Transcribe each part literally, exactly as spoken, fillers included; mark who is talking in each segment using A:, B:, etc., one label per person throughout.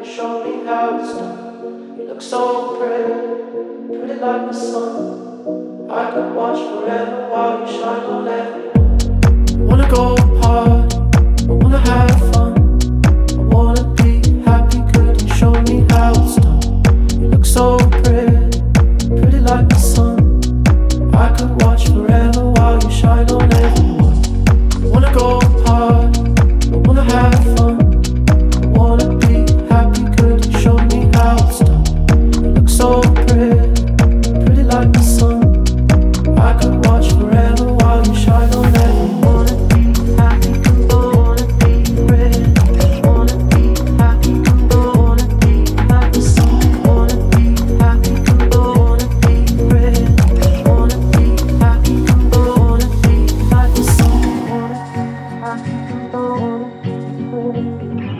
A: show me how it's done. You look so pretty, pretty like the sun. I could watch forever while you shine on everyone. Wanna go hard, I wanna have fun. I wanna be happy, could you show me how it's done? You look so pretty, pretty like the sun. I could watch forever while you shine on everyone. I wanna go hard, I wanna have fun. I wanna be happy, could you show me how it's done? You look so pretty, pretty like the sun. I could watch forever while you shine on everyone. Wanna be happy, wanna be pretty. Wanna be happy, wanna be like the sun. Wanna be happy, wanna be pretty. Wanna be happy, wanna be like the sun. Wanna be happy, wanna be pretty.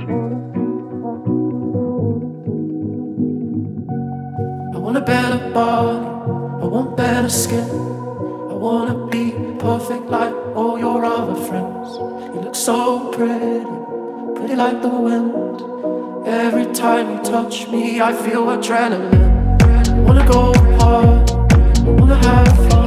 A: I want a better body, I want better skin. I wanna be perfect like all your other friends. You look so pretty, pretty like the wind. Every time you touch me, I feel adrenaline. I wanna go hard, I wanna have fun.